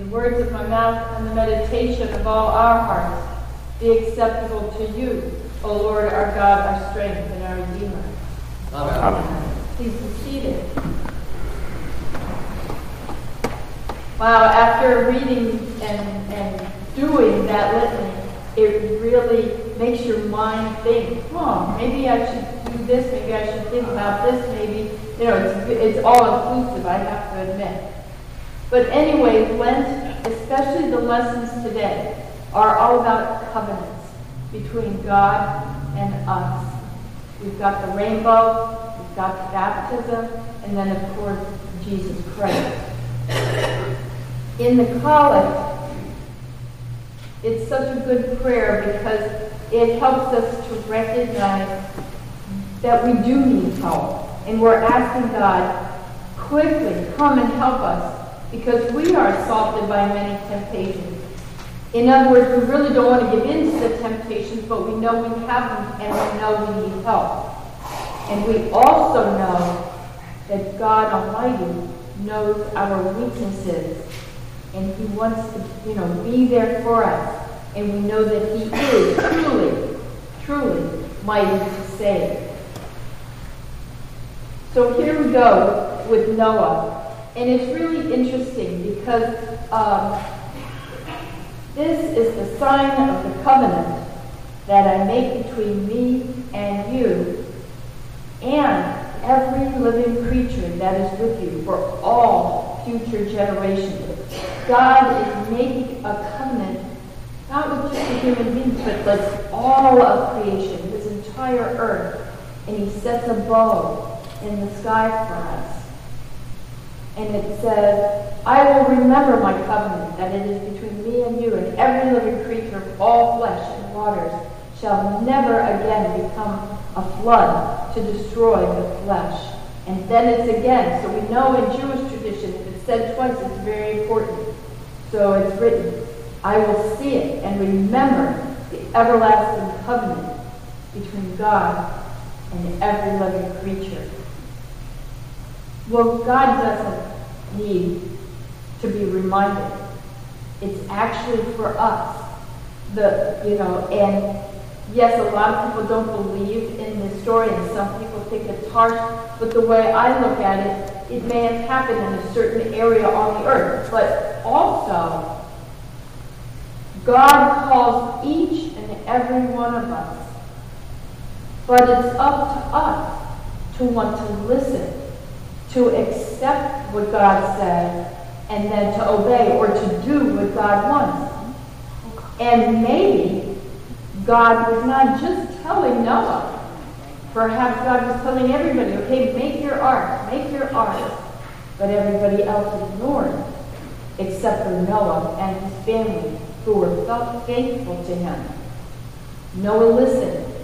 the words of my mouth and the meditation of all our hearts be acceptable to you, O Lord, our God, our strength, and our Redeemer. Amen. Please be seated. Wow, after reading and doing that litany, it really makes your mind think, maybe I should do this, maybe I should think about this, maybe, it's all inclusive, I have to admit. But anyway, Lent, especially the lessons today, are all about covenants between God and us. We've got the rainbow, we've got the baptism, and then, of course, Jesus Christ. In the collect, it's such a good prayer because it helps us to recognize that we do need help. And we're asking God, quickly, come and help us, because we are assaulted by many temptations. In other words, we really don't want to give in to the temptations, but we know we have them and we know we need help. And we also know that God Almighty knows our weaknesses, and He wants to, be there for us. And we know that He is truly, truly mighty to save. So here we go with Noah. And it's really interesting because this is the sign of the covenant that I make between me and you and every living creature that is with you for all future generations. God is making a covenant, not with just the human beings, but with all of creation, His entire earth. And He sets a bow in the sky for us. And it says, I will remember my covenant, that it is between me and you, and every living creature of all flesh and waters shall never again become a flood to destroy the flesh. And then it's again. So we know in Jewish tradition, if it's said twice, it's very important. So it's written, I will see it and remember the everlasting covenant between God and every living creature. Well, God doesn't need to be reminded. It's actually for us. And yes, a lot of people don't believe in this story, and some people think it's harsh, but the way I look at it, it may have happened in a certain area on the earth. But also, God calls each and every one of us. But it's up to us to want to listen, to accept what God says, and then to obey or to do what God wants. And maybe God was not just telling Noah. Perhaps God was telling everybody, okay, make your ark. But everybody else ignored, except for Noah and his family, who were felt faithful to him. Noah listened.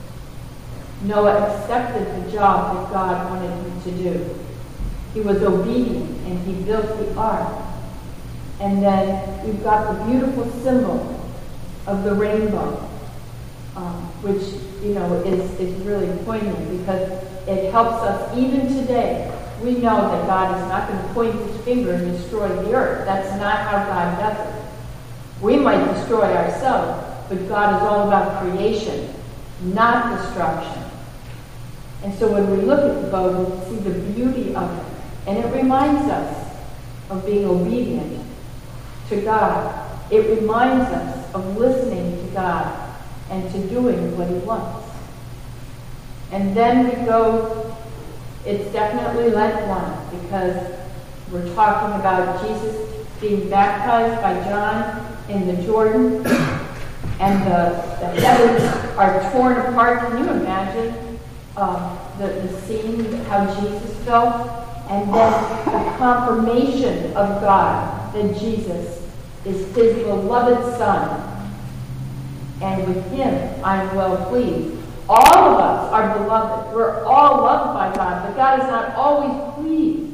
Noah accepted the job that God wanted him to do. He was obedient, and he built the ark. And then we've got the beautiful symbol of the rainbow, which, is really poignant because it helps us even today. We know that God is not going to point His finger and destroy the earth. That's not how God does it. We might destroy ourselves, but God is all about creation, not destruction. And so when we look at the bow, we see the beauty of it. And it reminds us of being obedient to God. It reminds us of listening to God and to doing what He wants. And then we go, it's definitely Lent 1, because we're talking about Jesus being baptized by John in the Jordan, and the heavens are torn apart. Can you imagine the scene, how Jesus felt? And then the confirmation of God that Jesus is His beloved Son. And with Him I am well pleased. All of us are beloved. We're all loved by God, but God is not always pleased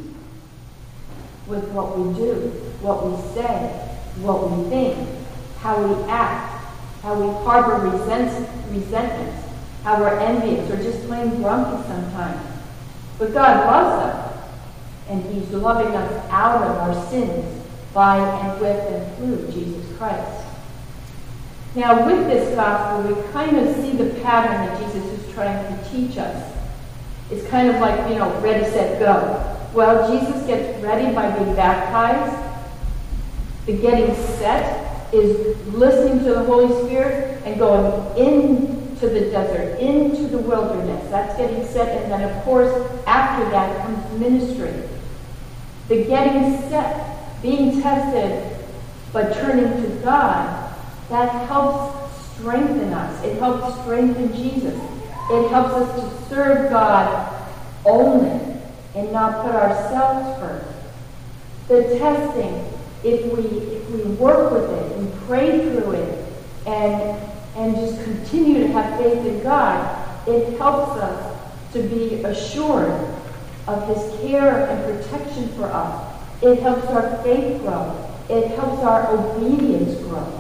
with what we do, what we say, what we think, how we act, how we harbor resentment, how we're envious or just plain grumpy sometimes. But God loves us, and He's loving us out of our sins by and with and through Jesus Christ. Now, with this gospel, we kind of see the pattern that Jesus is trying to teach us. It's kind of like, ready, set, go. Well, Jesus gets ready by being baptized. The getting set is listening to the Holy Spirit and going into the desert, into the wilderness. That's getting set. And then, of course, after that comes ministry. The getting set, being tested, but turning to God, that helps strengthen us. It helps strengthen Jesus. It helps us to serve God only and not put ourselves first. The testing, if we work with it and pray through it and just continue to have faith in God, it helps us to be assured of His care and protection for us. It helps our faith grow. It helps our obedience grow.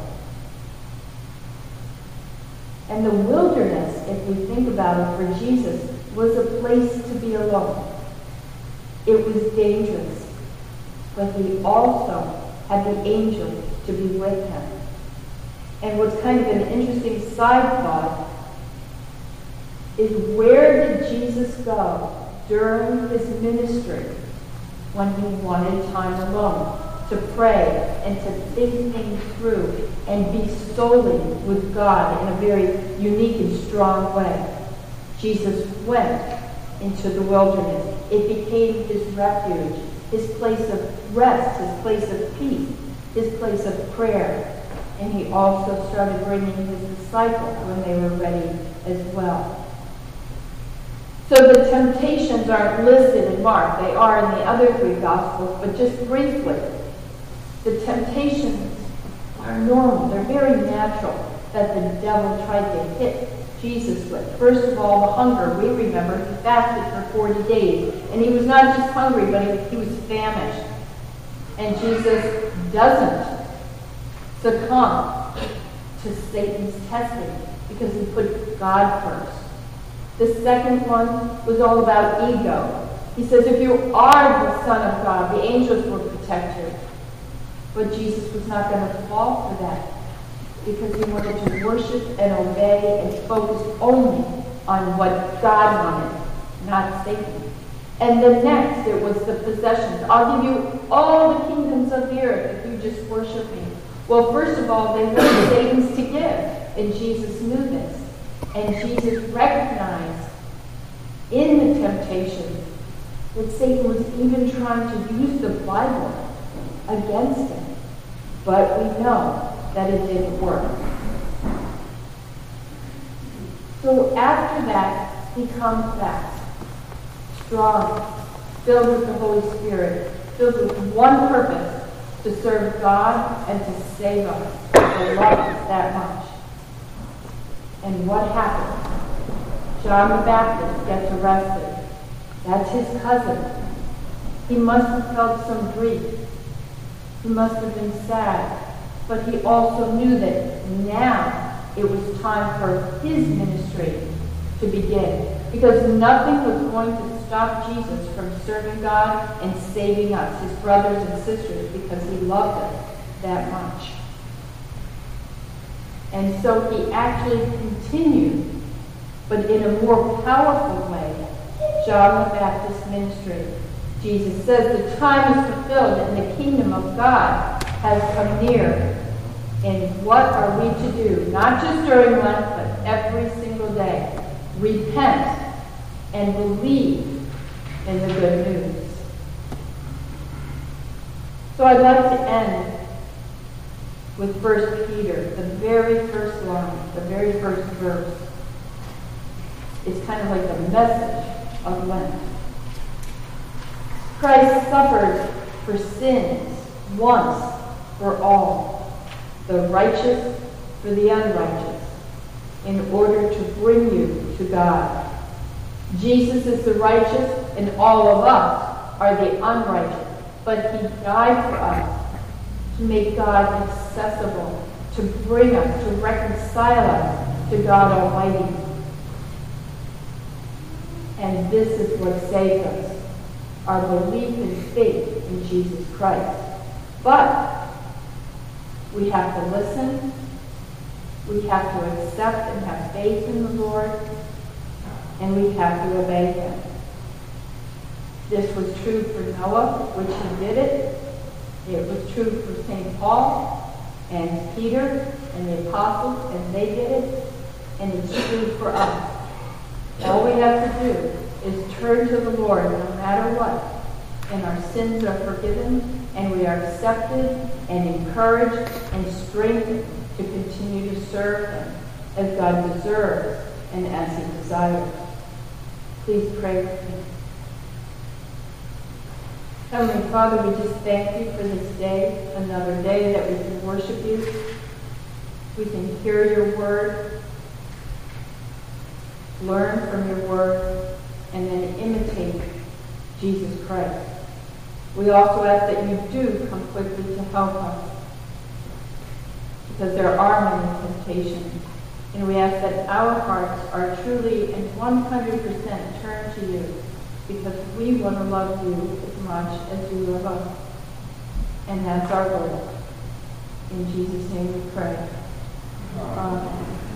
And the wilderness, if we think about it for Jesus, was a place to be alone. It was dangerous, but He also had the angels to be with Him. And what's kind of an interesting side thought is, where did Jesus go during His ministry when He wanted time alone to pray and to think things through and be solely with God in a very unique and strong way? Jesus went into the wilderness. It became His refuge, His place of rest, His place of peace, His place of prayer. And He also started bringing His disciples when they were ready as well. So the temptations aren't listed in Mark. They are in the other three Gospels, but just briefly, the temptations are normal. They're very natural that the devil tried to hit Jesus with. First of all, the hunger. We remember He fasted for 40 days. And He was not just hungry, but he was famished. And Jesus doesn't succumb to Satan's testing because He put God first. The second one was all about ego. He says, if you are the Son of God, the angels will protect you. But Jesus was not going to fall for that, because He wanted to worship and obey and focus only on what God wanted, not Satan. And then next, it was the possessions. I'll give you all the kingdoms of the earth if you just worship me. Well, first of all, they were Satan's to give, and Jesus knew this. And Jesus recognized in the temptation that Satan was even trying to use the Bible against Him. But we know that it didn't work. So after that, He comes back, strong, filled with the Holy Spirit, filled with one purpose, to serve God and to save us, to love us that much. And what happened? John the Baptist gets arrested. That's his cousin. He must have felt some grief. He must have been sad. But he also knew that now it was time for his ministry to begin. Because nothing was going to stop Jesus from serving God and saving us, His brothers and sisters, because He loved us that much. And so He actually continued, but in a more powerful way, John the Baptist's ministry. Jesus says the time is fulfilled and the kingdom of God has come near. And what are we to do? Not just during Lent, but every single day. Repent and believe in the good news. So I'd like to end with 1 Peter, the very first line, the very first verse. It's kind of like the message of Lent. Christ suffered for sins once for all, the righteous for the unrighteous, in order to bring you to God. Jesus is the righteous, and all of us are the unrighteous. But He died for us to make God accessible, to bring us, to reconcile us to God Almighty. And this is what saved us, our belief and faith in Jesus Christ. But We have to listen. We have to accept and have faith in the Lord. And we have to obey him. This was true for Noah, which he did it. It was true for St. Paul and Peter and the apostles, and they did it. And it's true for us. All we have to do is turn to the Lord no matter what. And our sins are forgiven, and we are accepted and encouraged and strengthened to continue to serve him as God deserves and as he desires. Please pray with me. Heavenly Father, we just thank you for this day, another day that we can worship you. We can hear your word, learn from your word, and then imitate Jesus Christ. We also ask that you do come quickly to help us, because there are many temptations. And we ask that our hearts are truly and 100% turned to you, because we want to love you as much as you love us. And that's our goal. In Jesus' name we pray. Amen.